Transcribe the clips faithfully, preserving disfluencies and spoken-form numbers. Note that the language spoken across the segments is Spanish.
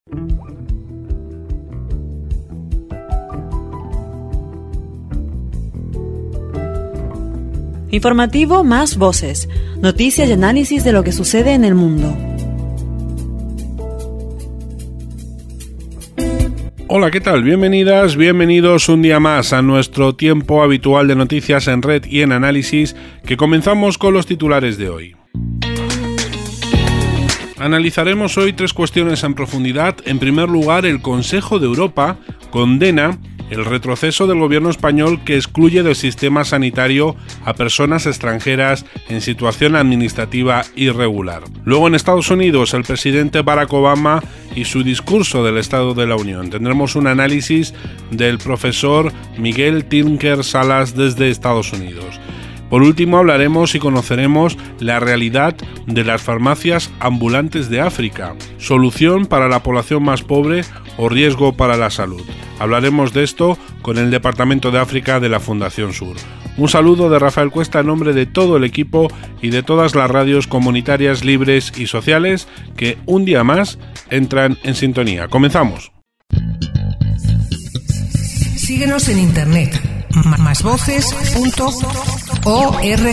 Informativo Más Voces, noticias y análisis de lo que sucede en el mundo. Hola, ¿qué tal? Bienvenidas, bienvenidos un día más a nuestro tiempo habitual de noticias en red y en análisis, que comenzamos con los titulares de hoy. Analizaremos hoy tres cuestiones en profundidad. En primer lugar, el Consejo de Europa condena el retroceso del gobierno español que excluye del sistema sanitario a personas extranjeras en situación administrativa irregular. Luego, en Estados Unidos, el presidente Barack Obama y su discurso del Estado de la Unión. Tendremos un análisis del profesor Miguel Tinker Salas desde Estados Unidos. Por último, hablaremos y conoceremos la realidad de las farmacias ambulantes de África, solución para la población más pobre o riesgo para la salud. Hablaremos de esto con el Departamento de África de la Fundación Sur. Un saludo de Rafael Cuesta en nombre de todo el equipo y de todas las radios comunitarias libres y sociales que un día más entran en sintonía. Comenzamos. Síguenos en internet, más voces punto org.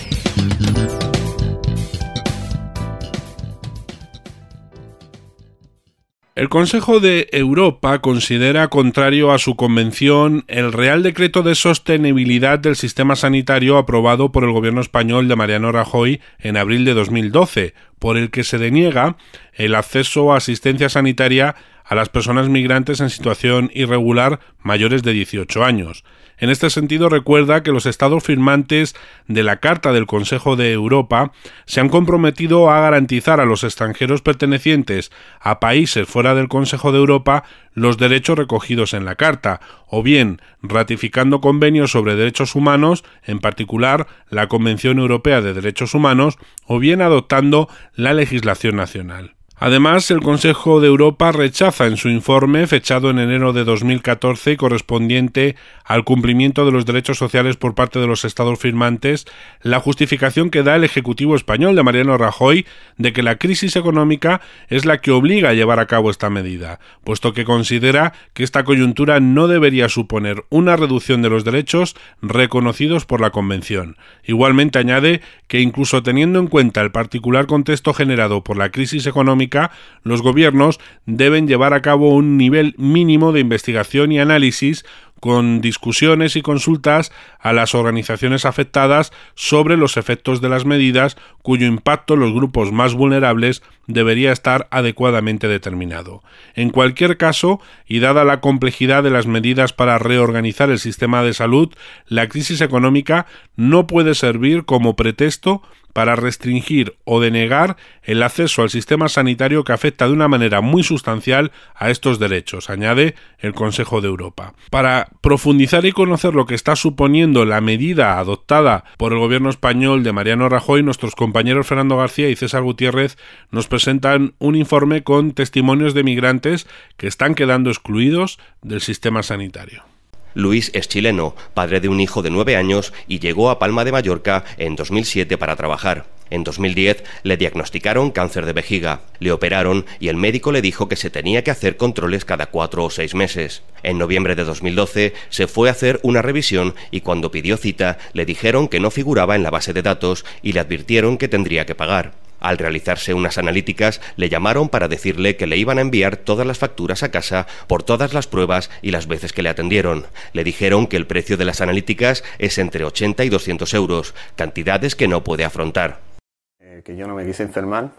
El Consejo de Europa considera contrario a su convención el Real Decreto de Sostenibilidad del Sistema Sanitario aprobado por el gobierno español de Mariano Rajoy en abril de dos mil doce, por el que se deniega el acceso a asistencia sanitaria a las personas migrantes en situación irregular mayores de dieciocho años. En este sentido, recuerda que los estados firmantes de la Carta del Consejo de Europa se han comprometido a garantizar a los extranjeros pertenecientes a países fuera del Consejo de Europa los derechos recogidos en la Carta, o bien ratificando convenios sobre derechos humanos, en particular la Convención Europea de Derechos Humanos, o bien adoptando la legislación nacional. Además, el Consejo de Europa rechaza en su informe, fechado en enero de dos mil catorce y correspondiente al cumplimiento de los derechos sociales por parte de los estados firmantes, la justificación que da el Ejecutivo español de Mariano Rajoy de que la crisis económica es la que obliga a llevar a cabo esta medida, puesto que considera que esta coyuntura no debería suponer una reducción de los derechos reconocidos por la Convención. Igualmente añade que incluso teniendo en cuenta el particular contexto generado por la crisis económica, los gobiernos deben llevar a cabo un nivel mínimo de investigación y análisis con discusiones y consultas a las organizaciones afectadas sobre los efectos de las medidas cuyo impacto en los grupos más vulnerables debería estar adecuadamente determinado. En cualquier caso, y dada la complejidad de las medidas para reorganizar el sistema de salud, la crisis económica no puede servir como pretexto para restringir o denegar el acceso al sistema sanitario que afecta de una manera muy sustancial a estos derechos, añade el Consejo de Europa. Para profundizar y conocer lo que está suponiendo la medida adoptada por el gobierno español de Mariano Rajoy, nuestros compañeros Fernando García y César Gutiérrez nos presentan un informe con testimonios de migrantes que están quedando excluidos del sistema sanitario. Luis es chileno, padre de un hijo de nueve años y llegó a Palma de Mallorca en dos mil siete para trabajar. En dos mil diez le diagnosticaron cáncer de vejiga, le operaron y el médico le dijo que se tenía que hacer controles cada cuatro o seis meses. En noviembre de dos mil doce se fue a hacer una revisión y cuando pidió cita le dijeron que no figuraba en la base de datos y le advirtieron que tendría que pagar. Al realizarse unas analíticas, le llamaron para decirle que le iban a enviar todas las facturas a casa por todas las pruebas y las veces que le atendieron. Le dijeron que el precio de las analíticas es entre ochenta y doscientos euros, cantidades que no puede afrontar. Eh, que yo no me quise enfermar,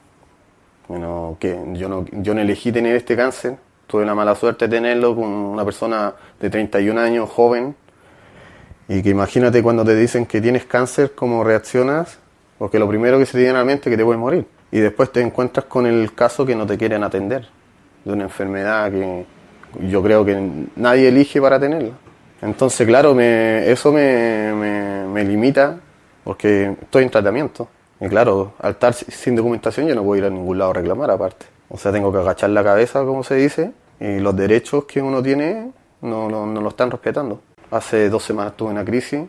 bueno, que yo no, yo no elegí tener este cáncer, tuve la mala suerte de tenerlo con una persona de treinta y un años, joven, y que imagínate cuando te dicen que tienes cáncer, cómo reaccionas. Porque lo primero que se te viene a la mente es que te puedes morir. Y después te encuentras con el caso que no te quieren atender. De una enfermedad que yo creo que nadie elige para tenerla. Entonces, claro, me, eso me, me, me limita porque estoy en tratamiento. Y claro, al estar sin documentación yo no puedo ir a ningún lado a reclamar aparte. O sea, tengo que agachar la cabeza, como se dice, y los derechos que uno tiene no, no, no lo están respetando. Hace dos semanas tuve una crisis.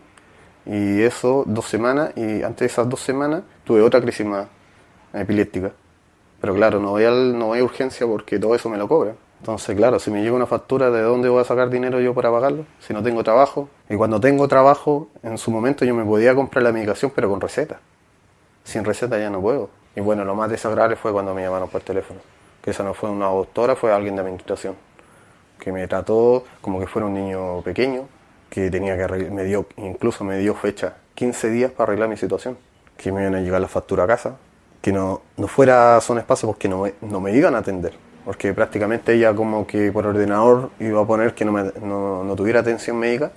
Y eso, dos semanas, y antes de esas dos semanas tuve otra crisis más epiléptica. Pero claro, no voy, al, no voy a urgencia porque todo eso me lo cobran. Entonces, claro, si me llega una factura, ¿de dónde voy a sacar dinero yo para pagarlo? Si no tengo trabajo. Y cuando tengo trabajo, en su momento yo me podía comprar la medicación, pero con receta. Sin receta ya no puedo. Y bueno, lo más desagradable fue cuando me llamaron por teléfono. Que esa no fue una doctora, fue alguien de administración. Que me trató como que fuera un niño pequeño, que tenía que arreglar, me dio, incluso me dio fecha, quince días para arreglar mi situación. Que me iban a llegar la factura a casa. Que no, no fuera Son Espacio porque no me, no me iban a atender. Porque prácticamente ella como que por ordenador iba a poner que no, me, no, no tuviera atención médica.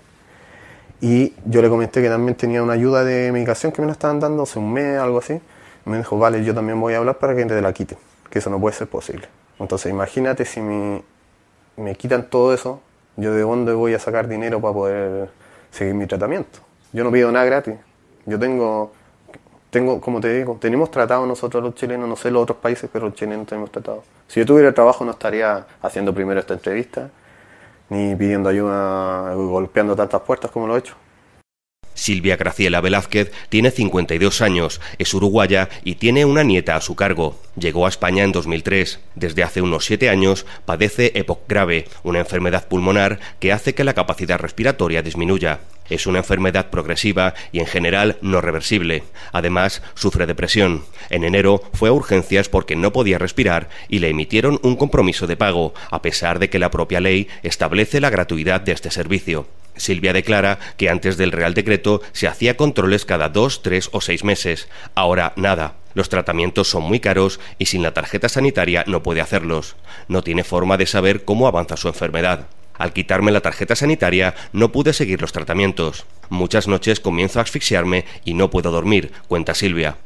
Y yo le comenté que también tenía una ayuda de medicación que me la estaban dando hace un mes, algo así. Me dijo, vale, yo también voy a hablar para que te la quiten, que eso no puede ser posible. Entonces imagínate si me, me quitan todo eso, yo de dónde voy a sacar dinero para poder seguir mi tratamiento. Yo no pido nada gratis. Yo tengo... Tengo, como te digo, tenemos tratado nosotros los chilenos, no sé los otros países, pero los chilenos tenemos tratado. Si yo tuviera trabajo no estaría haciendo primero esta entrevista, ni pidiendo ayuda, golpeando tantas puertas como lo he hecho. Silvia Graciela Velázquez tiene cincuenta y dos años, es uruguaya y tiene una nieta a su cargo. Llegó a España en dos mil tres. Desde hace unos siete años padece EPOC grave, una enfermedad pulmonar que hace que la capacidad respiratoria disminuya. Es una enfermedad progresiva y en general no reversible. Además, sufre depresión. En enero fue a urgencias porque no podía respirar y le emitieron un compromiso de pago, a pesar de que la propia ley establece la gratuidad de este servicio. Silvia declara que antes del Real Decreto se hacía controles cada dos, tres o seis meses. Ahora nada. Los tratamientos son muy caros y sin la tarjeta sanitaria no puede hacerlos. No tiene forma de saber cómo avanza su enfermedad. Al quitarme la tarjeta sanitaria no pude seguir los tratamientos. Muchas noches comienzo a asfixiarme y no puedo dormir, cuenta Silvia.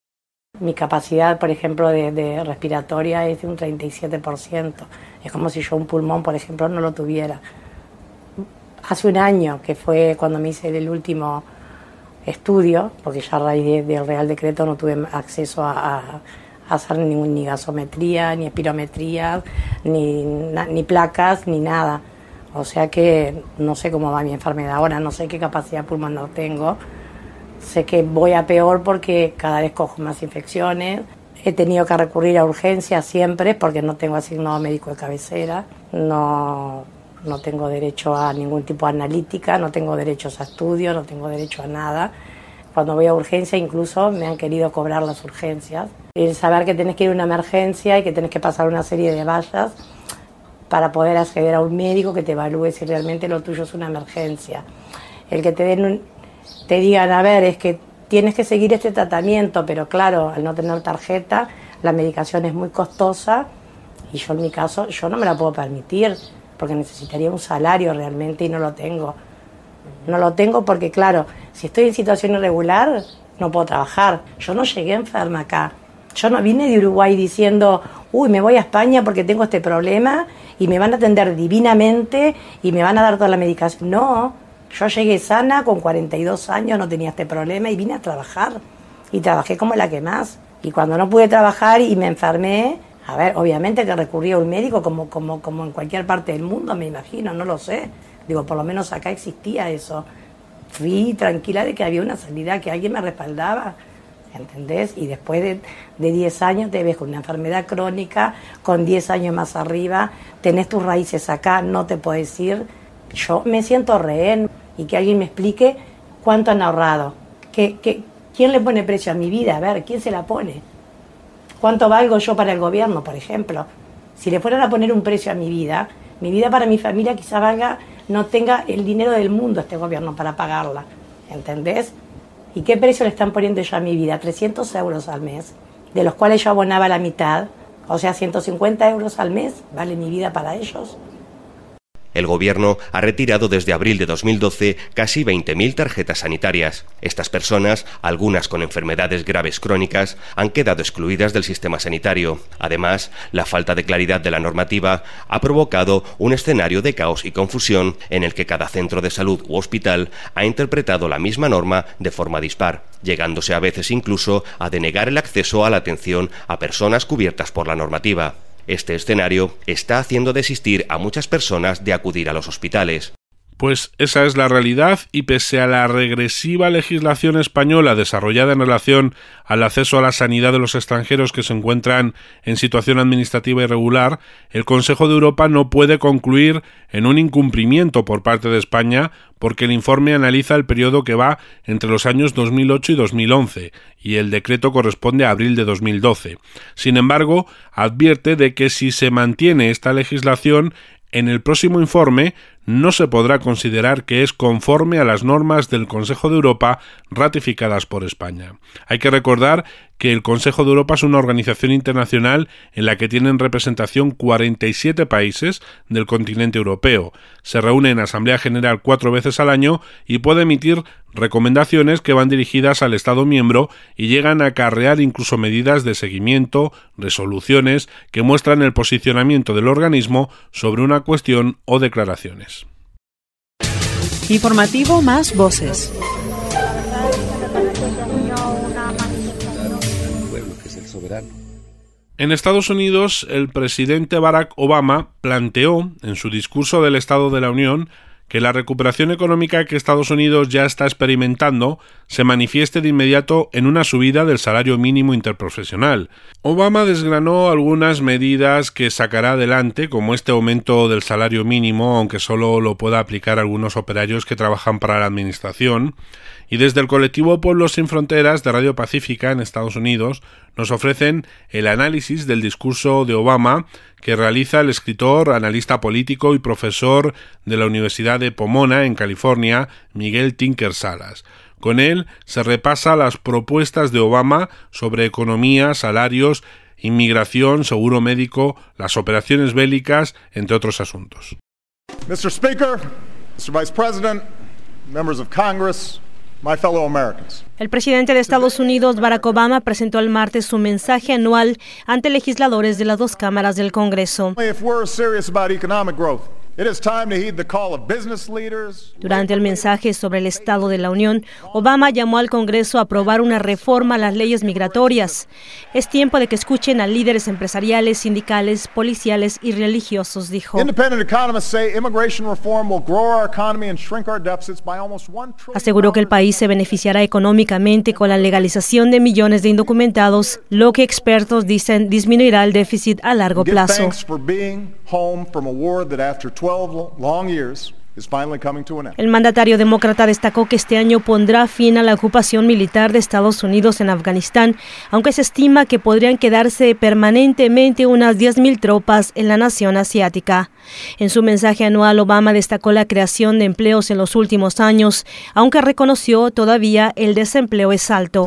Mi capacidad, por ejemplo, de, de respiratoria es de un treinta y siete por ciento. Es como si yo un pulmón, por ejemplo, no lo tuviera. Hace un año, que fue cuando me hice el último estudio, porque ya a raíz de, del Real Decreto no tuve acceso a, a, a hacer ni, ni gasometría, ni espirometría, ni, na, ni placas, ni nada. O sea que no sé cómo va mi enfermedad ahora, no sé qué capacidad pulmonar tengo. Sé que voy a peor porque cada vez cojo más infecciones. He tenido que recurrir a urgencias siempre porque no tengo asignado médico de cabecera. No, no tengo derecho a ningún tipo de analítica, no tengo derechos a estudio, no tengo derecho a nada. Cuando voy a urgencia incluso me han querido cobrar las urgencias. El saber que tenés que ir a una emergencia y que tenés que pasar una serie de vallas para poder acceder a un médico que te evalúe si realmente lo tuyo es una emergencia. El que te den un, te digan, a ver, es que tienes que seguir este tratamiento, pero claro, al no tener tarjeta, la medicación es muy costosa y yo en mi caso, yo no me la puedo permitir porque necesitaría un salario realmente y no lo tengo. No lo tengo porque, claro, si estoy en situación irregular, no puedo trabajar. Yo no llegué enferma acá. Yo no vine de Uruguay diciendo, uy, me voy a España porque tengo este problema y me van a atender divinamente y me van a dar toda la medicación. No, yo llegué sana con cuarenta y dos años, no tenía este problema y vine a trabajar. Y trabajé como la que más. Y cuando no pude trabajar y me enfermé, a ver, obviamente que recurrí a un médico como, como, como en cualquier parte del mundo, me imagino, no lo sé. Digo, por lo menos acá existía eso. Fui tranquila de que había una salida, que alguien me respaldaba, ¿entendés? Y después de, de diez años te ves con una enfermedad crónica, con diez años más arriba, tenés tus raíces acá, no te podés ir. Yo me siento rehén y que alguien me explique cuánto han ahorrado. ¿Qué, qué, ¿Quién le pone precio a mi vida? A ver, ¿quién se la pone? ¿Cuánto valgo yo para el gobierno, por ejemplo? Si le fueran a poner un precio a mi vida, mi vida para mi familia quizá valga, no tenga el dinero del mundo este gobierno para pagarla, ¿entendés? ¿Y qué precio le están poniendo yo a mi vida? trescientos euros al mes, de los cuales yo abonaba la mitad, o sea, ciento cincuenta euros al mes, ¿vale mi vida para ellos? El Gobierno ha retirado desde abril de dos mil doce casi veinte mil tarjetas sanitarias. Estas personas, algunas con enfermedades graves crónicas, han quedado excluidas del sistema sanitario. Además, la falta de claridad de la normativa ha provocado un escenario de caos y confusión en el que cada centro de salud u hospital ha interpretado la misma norma de forma dispar, llegándose a veces incluso a denegar el acceso a la atención a personas cubiertas por la normativa. Este escenario está haciendo desistir a muchas personas de acudir a los hospitales. Pues esa es la realidad y pese a la regresiva legislación española desarrollada en relación al acceso a la sanidad de los extranjeros que se encuentran en situación administrativa irregular, el Consejo de Europa no puede concluir en un incumplimiento por parte de España porque el informe analiza el periodo que va entre los años dos mil ocho y dos mil once y el decreto corresponde a abril de dos mil doce. Sin embargo, advierte de que si se mantiene esta legislación, en el próximo informe no se podrá considerar que es conforme a las normas del Consejo de Europa ratificadas por España. Hay que recordar que el Consejo de Europa es una organización internacional en la que tienen representación cuarenta y siete países del continente europeo. Se reúne en Asamblea General cuatro veces al año y puede emitir recomendaciones que van dirigidas al Estado miembro y llegan a acarrear incluso medidas de seguimiento, resoluciones que muestran el posicionamiento del organismo sobre una cuestión o declaraciones. Informativo Más Voces. En Estados Unidos, el presidente Barack Obama planteó en su discurso del Estado de la Unión que la recuperación económica que Estados Unidos ya está experimentando se manifieste de inmediato en una subida del salario mínimo interprofesional. Obama desgranó algunas medidas que sacará adelante, como este aumento del salario mínimo, aunque solo lo pueda aplicar algunos operarios que trabajan para la administración, y desde el colectivo Pueblos Sin Fronteras de Radio Pacífica en Estados Unidos nos ofrecen el análisis del discurso de Obama que realiza el escritor, analista político y profesor de la Universidad de Pomona, en California, Miguel Tinker Salas. Con él se repasa las propuestas de Obama sobre economía, salarios, inmigración, seguro médico, las operaciones bélicas, entre otros asuntos. mister Speaker, mister Vice President, members of Congress, my fellow Americans. El presidente de Estados Unidos, Barack Obama, presentó el martes su mensaje anual ante legisladores de las dos cámaras del Congreso. Durante el mensaje sobre el Estado de la Unión, Obama llamó al Congreso a aprobar una reforma a las leyes migratorias. Es tiempo de que escuchen a líderes empresariales, sindicales, policiales y religiosos, dijo. Aseguró que el país se beneficiará económicamente con la legalización de millones de indocumentados, lo que expertos dicen disminuirá el déficit a largo plazo. El mandatario demócrata destacó que este año pondrá fin a la ocupación militar de Estados Unidos en Afganistán, aunque se estima que podrían quedarse permanentemente unas diez mil tropas en la nación asiática. En su mensaje anual, Obama destacó la creación de empleos en los últimos años, aunque reconoció todavía el desempleo es alto.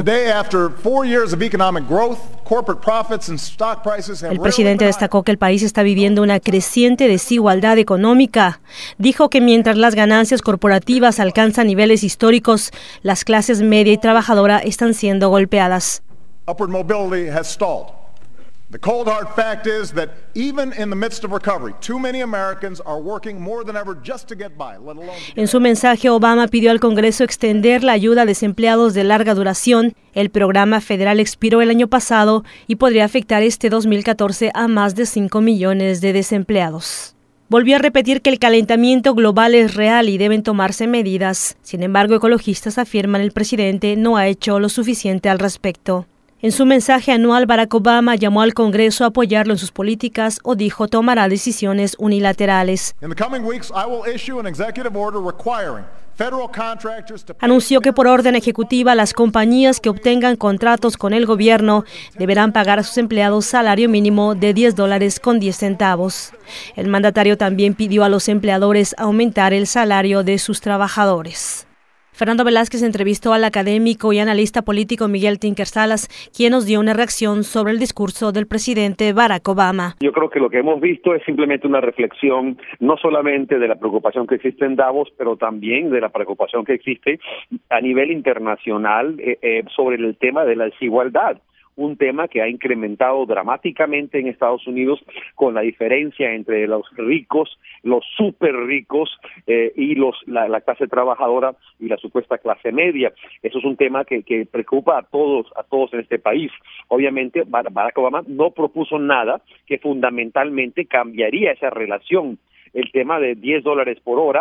El presidente destacó que el país está viviendo una creciente desigualdad económica. Dijo que mientras las ganancias corporativas alcanzan niveles históricos, las clases media y trabajadora están siendo golpeadas. Upward mobility has stalled. The cold hard fact is that even in the midst of recovery, too many Americans are working more than ever just to get by, let alone... En su mensaje, Obama pidió al Congreso extender la ayuda a desempleados de larga duración. El programa federal expiró el año pasado y podría afectar este dos mil catorce a más de cinco millones de desempleados. Volvió a repetir que el calentamiento global es real y deben tomarse medidas. Sin embargo, ecologistas afirman el presidente no ha hecho lo suficiente al respecto. En su mensaje anual, Barack Obama llamó al Congreso a apoyarlo en sus políticas o dijo tomará decisiones unilaterales. Anunció que por orden ejecutiva las compañías que obtengan contratos con el gobierno deberán pagar a sus empleados salario mínimo de diez dólares con diez centavos. El mandatario también pidió a los empleadores aumentar el salario de sus trabajadores. Fernando Velázquez entrevistó al académico y analista político Miguel Tinker Salas, quien nos dio una reacción sobre el discurso del presidente Barack Obama. Yo creo que lo que hemos visto es simplemente una reflexión no solamente de la preocupación que existe en Davos, pero también de la preocupación que existe a nivel internacional eh, eh, sobre el tema de la desigualdad. Un tema que ha incrementado dramáticamente en Estados Unidos con la diferencia entre los ricos, los súper ricos eh, y los la, la clase trabajadora y la supuesta clase media. Eso es un tema que, que preocupa a todos, a todos en este país. Obviamente, Barack Obama no propuso nada que fundamentalmente cambiaría esa relación. El tema de diez dólares por hora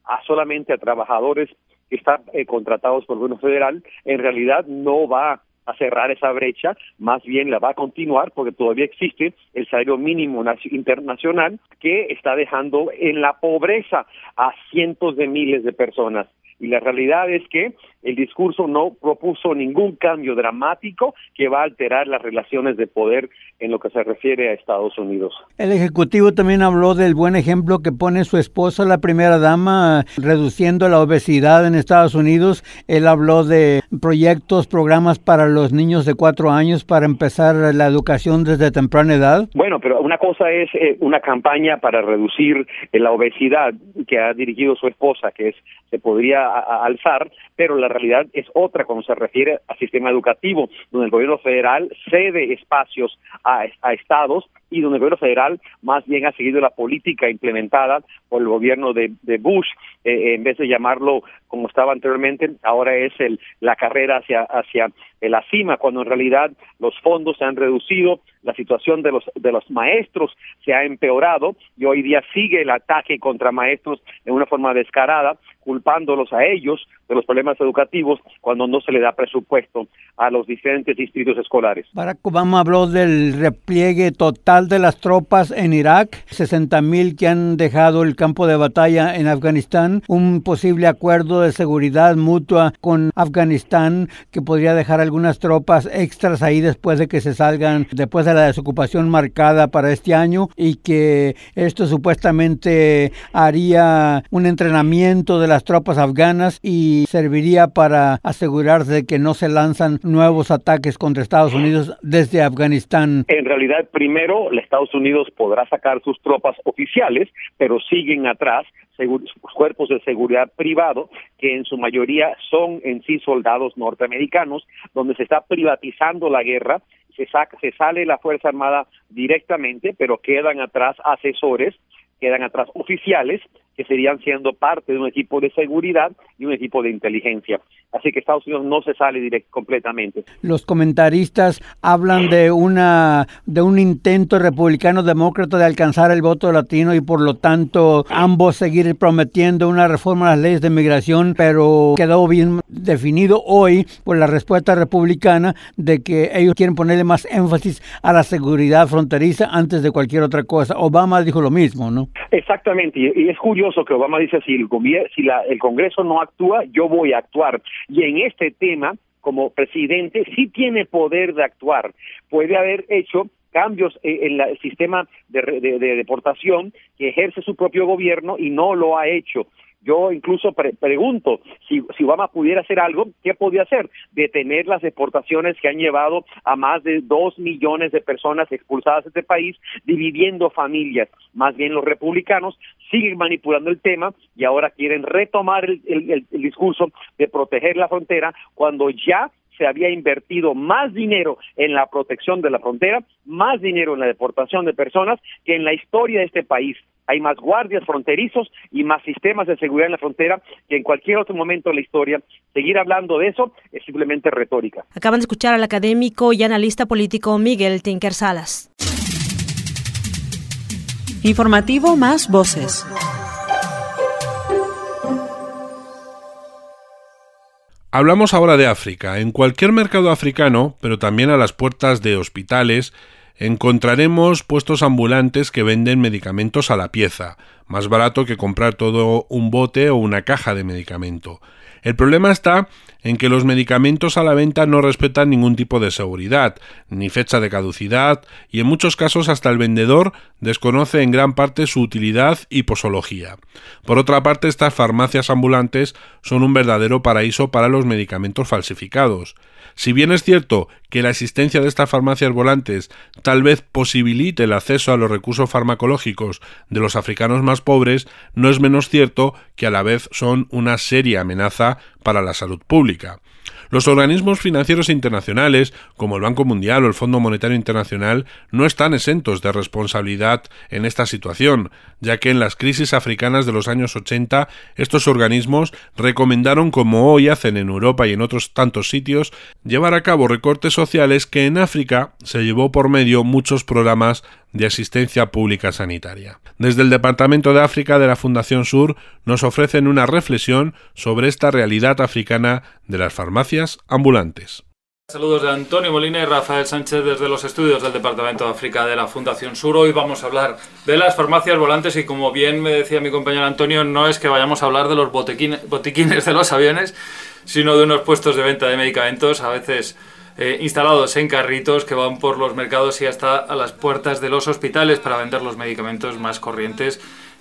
a solamente a trabajadores que están eh, contratados por el gobierno federal, en realidad no va a cerrar esa brecha, más bien la va a continuar porque todavía existe el salario mínimo internacional que está dejando en la pobreza a cientos de miles de personas. Y la realidad es que el discurso no propuso ningún cambio dramático que va a alterar las relaciones de poder en lo que se refiere a Estados Unidos. El Ejecutivo también habló del buen ejemplo que pone su esposa, la primera dama, reduciendo la obesidad en Estados Unidos. Él habló de proyectos, programas para los niños de cuatro años para empezar la educación desde temprana edad. Bueno, pero una cosa es eh, una campaña para reducir eh, la obesidad que ha dirigido su esposa, que es se podría a, a alzar, pero la realidad es otra cuando se refiere al sistema educativo, donde el gobierno federal cede espacios a, a estados y donde el gobierno federal más bien ha seguido la política implementada por el gobierno de, de Bush, eh, en vez de llamarlo como estaba anteriormente, ahora es el la carrera hacia hacia la cima, cuando en realidad los fondos se han reducido, la situación de los de los maestros se ha empeorado y hoy día sigue el ataque contra maestros de una forma descarada, culpándolos a ellos de los problemas educativos cuando no se le da presupuesto a los diferentes distritos escolares. Barack Obama habló del repliegue total de las tropas en Irak, sesenta mil que han dejado el campo de batalla en Afganistán, un posible acuerdo de seguridad mutua con Afganistán que podría dejar algunas tropas extras ahí después de que se salgan, después de la desocupación marcada para este año, y que esto supuestamente haría un entrenamiento de las tropas afganas y serviría para asegurarse de que no se lanzan nuevos ataques contra Estados Unidos desde Afganistán. En realidad, primero, Estados Unidos podrá sacar sus tropas oficiales, pero siguen atrás cuerpos de seguridad privado que en su mayoría son en sí soldados norteamericanos, donde se está privatizando la guerra, se saca, se sale la Fuerza Armada directamente, pero quedan atrás asesores, quedan atrás oficiales que serían siendo parte de un equipo de seguridad y un equipo de inteligencia. Así que Estados Unidos no se sale directo completamente. Los comentaristas hablan de una de un intento republicano-demócrata de alcanzar el voto latino y por lo tanto ambos seguir prometiendo una reforma a las leyes de migración, pero quedó bien definido hoy por la respuesta republicana de que ellos quieren ponerle más énfasis a la seguridad fronteriza antes de cualquier otra cosa. Obama dijo lo mismo, ¿no? Exactamente, y es curioso que Obama dice, si el, gobierno, si la, el Congreso no actúa, yo voy a actuar. Y en este tema, como presidente, sí tiene poder de actuar. Puede haber hecho cambios en el sistema de, de, de deportación que ejerce su propio gobierno y no lo ha hecho. Yo incluso pre pregunto, si, si Obama pudiera hacer algo, ¿qué podía hacer? Detener las deportaciones que han llevado a más de dos millones de personas expulsadas de este país, dividiendo familias. Más bien los republicanos siguen manipulando el tema y ahora quieren retomar el, el, el discurso de proteger la frontera cuando ya se había invertido más dinero en la protección de la frontera, más dinero en la deportación de personas que en la historia de este país. Hay más guardias fronterizos y más sistemas de seguridad en la frontera que en cualquier otro momento de la historia. Seguir hablando de eso es simplemente retórica. Acaban de escuchar al académico y analista político Miguel Tinker Salas. Informativo Más Voces. Hablamos ahora de África. En cualquier mercado africano, pero también a las puertas de hospitales, encontraremos puestos ambulantes que venden medicamentos a la pieza, más barato que comprar todo un bote o una caja de medicamento. El problema está en que los medicamentos a la venta no respetan ningún tipo de seguridad, ni fecha de caducidad, y en muchos casos hasta el vendedor desconoce en gran parte su utilidad y posología. Por otra parte, estas farmacias ambulantes son un verdadero paraíso para los medicamentos falsificados. Si bien es cierto que la existencia de estas farmacias volantes tal vez posibilite el acceso a los recursos farmacológicos de los africanos más pobres, no es menos cierto que a la vez son una seria amenaza para la salud pública. Los organismos financieros internacionales, como el Banco Mundial o el Fondo Monetario Internacional, no están exentos de responsabilidad en esta situación, ya que en las crisis africanas de los años ochenta, estos organismos recomendaron, como hoy hacen en Europa y en otros tantos sitios, llevar a cabo recortes sociales que en África se llevó por medio muchos programas de asistencia pública sanitaria. Desde el Departamento de África de la Fundación Sur nos ofrecen una reflexión sobre esta realidad africana de las farmacias ambulantes. Saludos de Antonio Molina y Rafael Sánchez desde los estudios del Departamento de África de la Fundación Sur. Hoy vamos a hablar de las farmacias volantes y, como bien me decía mi compañero Antonio, no es que vayamos a hablar de los botiquines, botiquines de los aviones, sino de unos puestos de venta de medicamentos, a veces eh, instalados en carritos que van por los mercados y hasta a las puertas de los hospitales para vender los medicamentos más corrientes.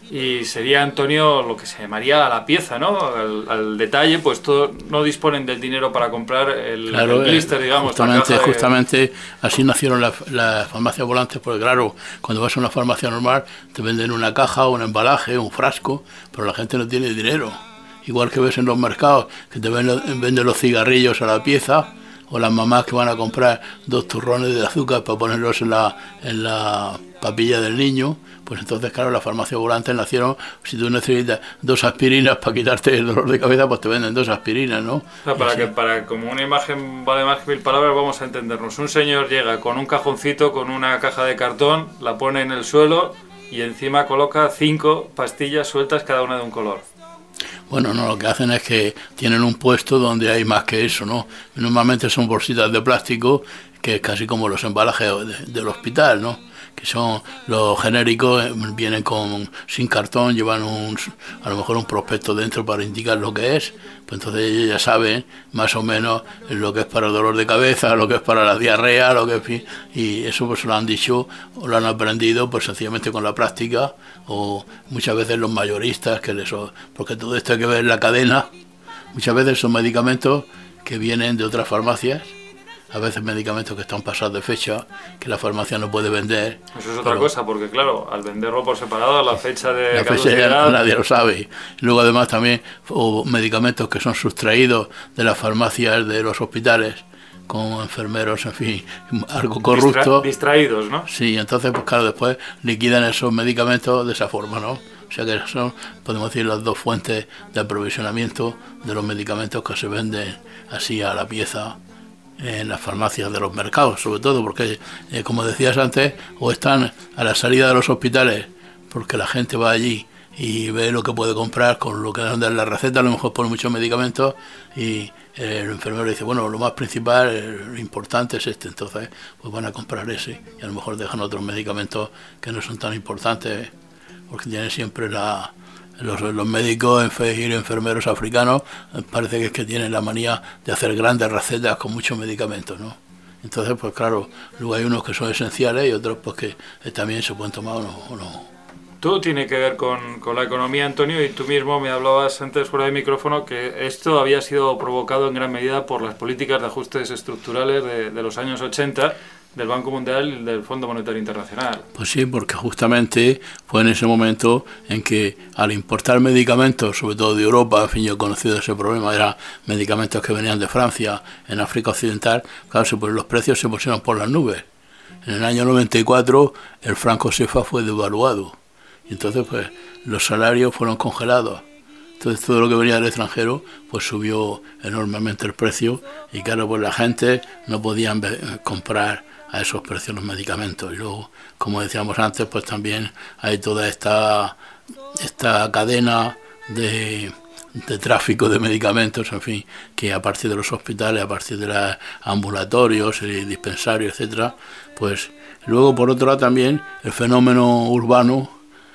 Y sería, Antonio, lo que se llamaría a la pieza, ¿no? Al, al detalle, pues todo, no disponen del dinero para comprar el, claro, el blister, digamos. Justamente, la caja de... justamente así nacieron las, las farmacias volantes, porque claro, cuando vas a una farmacia normal te venden una caja, un embalaje, un frasco, pero la gente no tiene dinero. Igual que ves en los mercados que te venden, venden los cigarrillos a la pieza, o las mamás que van a comprar dos turrones de azúcar para ponerlos en la, en la papilla del niño. Pues entonces, claro, las farmacias volantes nacieron, si tú necesitas dos aspirinas para quitarte el dolor de cabeza, pues te venden dos aspirinas, ¿no? O sea, para que, para, como una imagen vale más que mil palabras, vamos a entendernos. Un señor llega con un cajoncito, con una caja de cartón, la pone en el suelo y encima coloca cinco pastillas sueltas, cada una de un color. Bueno, no, lo que hacen es que tienen un puesto donde hay más que eso, ¿no? Normalmente son bolsitas de plástico, que es casi como los embalajes de, del hospital, ¿no? Que son los genéricos, vienen con sin cartón, llevan un, a lo mejor un prospecto dentro para indicar lo que es, pues entonces ellos ya saben más o menos lo que es para el dolor de cabeza, lo que es para la diarrea, lo que es, y eso pues lo han dicho o lo han aprendido pues sencillamente con la práctica, o muchas veces los mayoristas, que les, porque todo esto hay que ver en la cadena, muchas veces son medicamentos que vienen de otras farmacias, a veces medicamentos que están pasados de fecha, que la farmacia no puede vender. Eso es otra pero, cosa, porque claro, al venderlo por separado, la fecha de la caducidad... fecha ya nadie lo sabe. Luego además también o medicamentos que son sustraídos de las farmacias de los hospitales, con enfermeros, en fin, algo corrupto. Distra- distraídos, ¿no? Sí, entonces pues claro, después liquidan esos medicamentos de esa forma, ¿no? O sea que son, podemos decir, las dos fuentes de aprovisionamiento de los medicamentos que se venden así a la pieza en las farmacias de los mercados, sobre todo porque, eh, como decías antes, o están a la salida de los hospitales, porque la gente va allí y ve lo que puede comprar con lo que dan en la receta, a lo mejor pone muchos medicamentos y el enfermero dice, bueno, lo más principal, lo importante es este, entonces pues van a comprar ese y a lo mejor dejan otros medicamentos que no son tan importantes, porque tienen siempre la... Los, los médicos y enfermeros africanos parece que es que tienen la manía de hacer grandes recetas con muchos medicamentos, ¿no? Entonces, pues claro, luego hay unos que son esenciales y otros pues que también se pueden tomar o no. O no. Todo tiene que ver con, con la economía, Antonio, y tú mismo me hablabas antes fuera de micrófono que esto había sido provocado en gran medida por las políticas de ajustes estructurales de, de los años ochenta, del Banco Mundial y del Fondo Monetario Internacional. Pues sí, porque justamente fue en ese momento en que al importar medicamentos, sobre todo de Europa, en fin, yo he conocido ese problema, eran medicamentos que venían de Francia, en África Occidental, claro, pues los precios se pusieron por las nubes. En el año noventa y cuatro el franco C F A fue devaluado y entonces pues los salarios fueron congelados. Entonces todo lo que venía del extranjero pues subió enormemente el precio y claro, pues la gente no podía comprar a esos precios los medicamentos. Y luego, como decíamos antes, pues también hay toda esta esta cadena de, de tráfico de medicamentos, en fin, que a partir de los hospitales, a partir de los ambulatorios y dispensarios, etcétera, pues luego por otro lado también el fenómeno urbano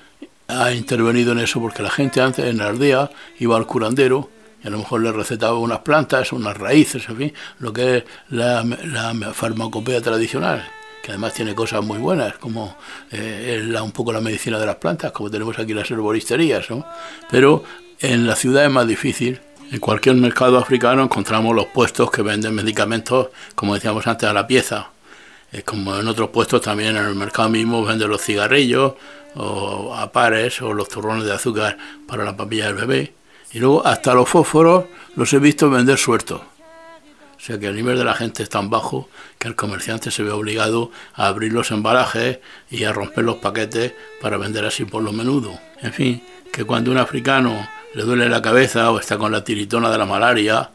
ha intervenido en eso, porque la gente antes en la aldea iba al curandero y a lo mejor le recetaba unas plantas, unas raíces, en fin, lo que es la, la farmacopea tradicional, que además tiene cosas muy buenas, como eh, la, un poco la medicina de las plantas, como tenemos aquí las herboristerías, ¿no? Pero en la ciudad es más difícil. En cualquier mercado africano encontramos los puestos que venden medicamentos, como decíamos antes, a la pieza. Es como en otros puestos también en el mercado mismo venden los cigarrillos, o a pares, o los turrones de azúcar para la papilla del bebé. Y luego hasta los fósforos los he visto vender sueltos. O sea que el nivel de la gente es tan bajo que el comerciante se ve obligado a abrir los embalajes y a romper los paquetes para vender así por lo menudo. En fin, que cuando un africano le duele la cabeza o está con la tiritona de la malaria,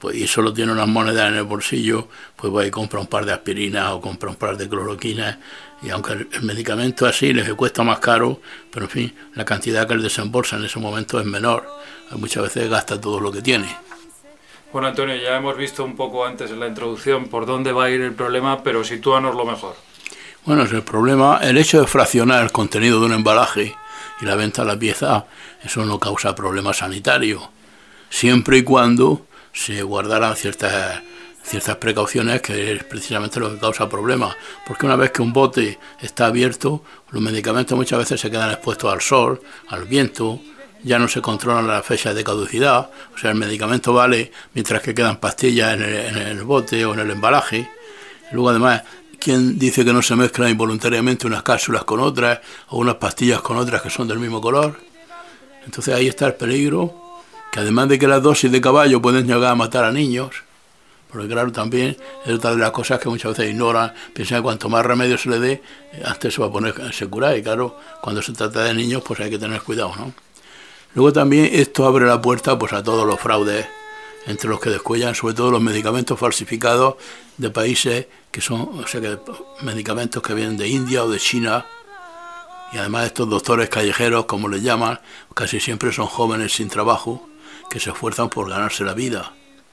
pues, y solo tiene unas monedas en el bolsillo, pues va y compra un par de aspirinas o compra un par de cloroquinas, y aunque el, el medicamento así les cuesta más caro, pero en fin, la cantidad que él desembolsa en ese momento es menor. Muchas veces gasta todo lo que tiene. Bueno, Antonio, ya hemos visto un poco antes en la introducción por dónde va a ir el problema, pero sitúanos lo mejor. Bueno, es el problema, el hecho de fraccionar el contenido de un embalaje y la venta de la pieza, eso no causa problemas sanitarios, siempre y cuando se guardaran ciertas, ciertas precauciones, que es precisamente lo que causa problemas, porque una vez que un bote está abierto, los medicamentos muchas veces se quedan expuestos al sol, al viento, ya no se controlan las fechas de caducidad, o sea, el medicamento vale mientras que quedan pastillas en el, en el bote o en el embalaje. Luego, además, ¿quién dice que no se mezclan involuntariamente unas cápsulas con otras o unas pastillas con otras que son del mismo color? Entonces ahí está el peligro, que además de que las dosis de caballo pueden llegar a matar a niños, porque claro, también es otra de las cosas que muchas veces ignoran, piensan que cuanto más remedio se le dé, antes se va a poner, se cura, y claro, cuando se trata de niños, pues hay que tener cuidado, ¿no? Luego también esto abre la puerta pues a todos los fraudes, entre los que descuellan sobre todo los medicamentos falsificados de países que son, o sea, que medicamentos que vienen de India o de China, y además estos doctores callejeros, como les llaman, casi siempre son jóvenes sin trabajo que se esfuerzan por ganarse la vida.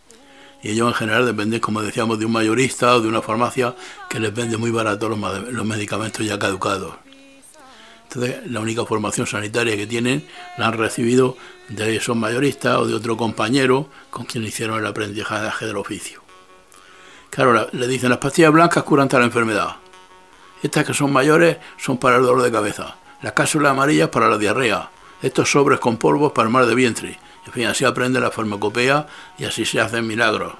Y ellos en general dependen, como decíamos, de un mayorista o de una farmacia que les vende muy barato los, los medicamentos ya caducados. Entonces, la única formación sanitaria que tienen la han recibido de esos mayoristas o de otro compañero con quien hicieron el aprendizaje del oficio. Claro, la, le dicen, las pastillas blancas curan tal enfermedad. Estas que son mayores son para el dolor de cabeza. Las cápsulas amarillas para la diarrea. Estos sobres con polvos para el mal de vientre. En fin, así aprende la farmacopea y así se hacen milagros.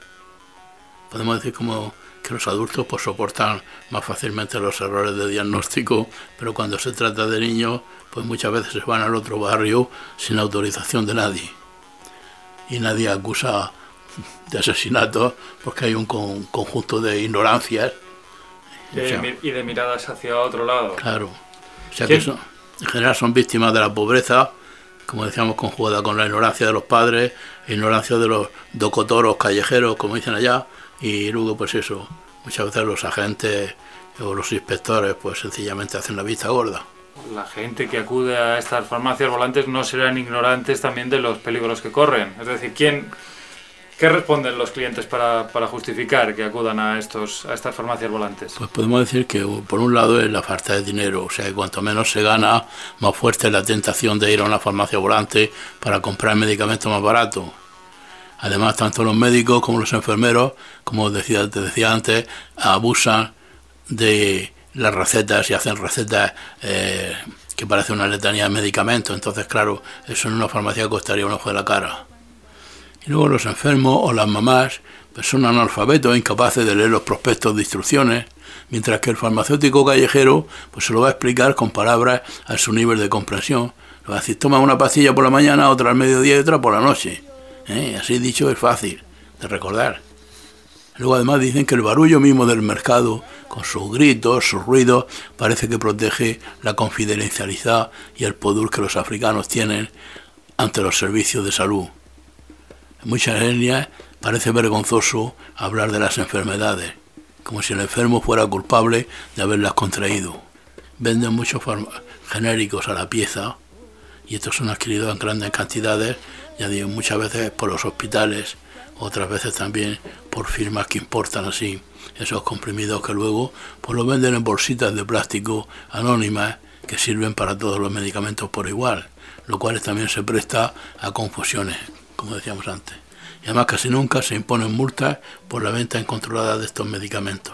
Podemos decir como que los adultos pues soportan más fácilmente los errores de diagnóstico, pero cuando se trata de niños, pues muchas veces se van al otro barrio sin autorización de nadie. Y nadie acusa de asesinato porque hay un con, conjunto de ignorancias. Y, o sea, y de miradas hacia otro lado. Claro. O sea que son, en general son víctimas de la pobreza, como decíamos, conjugada con la ignorancia de los padres, ignorancia de los docotoros callejeros, como dicen allá, y luego pues eso, muchas veces los agentes o los inspectores pues sencillamente hacen la vista gorda. La gente que acude a estas farmacias volantes no serán ignorantes también de los peligros que corren. Es decir, ¿quién, ¿qué responden los clientes para, para justificar que acudan a, estos, a estas farmacias volantes? Pues podemos decir que por un lado es la falta de dinero, o sea que cuanto menos se gana, más fuerte es la tentación de ir a una farmacia volante para comprar medicamentos más baratos. Además, tanto los médicos como los enfermeros, como decía, te decía antes, abusan de las recetas y hacen recetas eh, que parecen una letanía de medicamentos. Entonces, claro, eso en una farmacia costaría un ojo de la cara. Y luego los enfermos o las mamás pues son analfabetos e incapaces de leer los prospectos de instrucciones, mientras que el farmacéutico callejero pues se lo va a explicar con palabras a su nivel de comprensión. Le va a decir, toma una pastilla por la mañana, otra al mediodía y otra por la noche. ¿Eh? Así dicho es fácil de recordar. Luego además dicen que el barullo mismo del mercado, con sus gritos, sus ruidos, parece que protege la confidencialidad y el poder que los africanos tienen ante los servicios de salud. En muchas etnias parece vergonzoso hablar de las enfermedades, como si el enfermo fuera culpable de haberlas contraído. Venden muchos genéricos a la pieza y estos son adquiridos en grandes cantidades, ya digo, muchas veces por los hospitales, otras veces también por firmas que importan así esos comprimidos que luego pues los venden en bolsitas de plástico anónimas que sirven para todos los medicamentos por igual, lo cual también se presta a confusiones, como decíamos antes. Y además casi nunca se imponen multas por la venta incontrolada de estos medicamentos.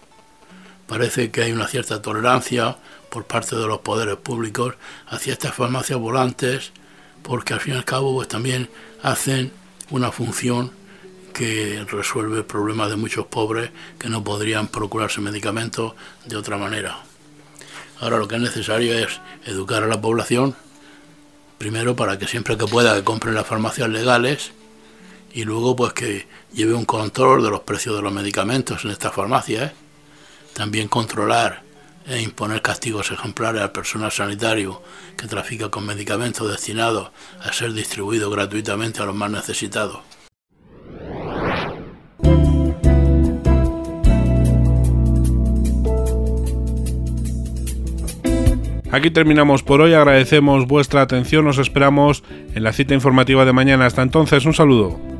Parece que hay una cierta tolerancia por parte de los poderes públicos hacia estas farmacias volantes, porque al fin y al cabo pues también hacen una función que resuelve el problema de muchos pobres que no podrían procurarse medicamentos de otra manera. Ahora lo que es necesario es educar a la población, primero para que siempre que pueda que compren las farmacias legales, y luego pues que lleve un control de los precios de los medicamentos en estas farmacias, ¿eh? También controlar e imponer castigos ejemplares al personal sanitario que trafica con medicamentos destinados a ser distribuidos gratuitamente a los más necesitados. Aquí terminamos por hoy, agradecemos vuestra atención, os esperamos en la cita informativa de mañana. Hasta entonces, un saludo.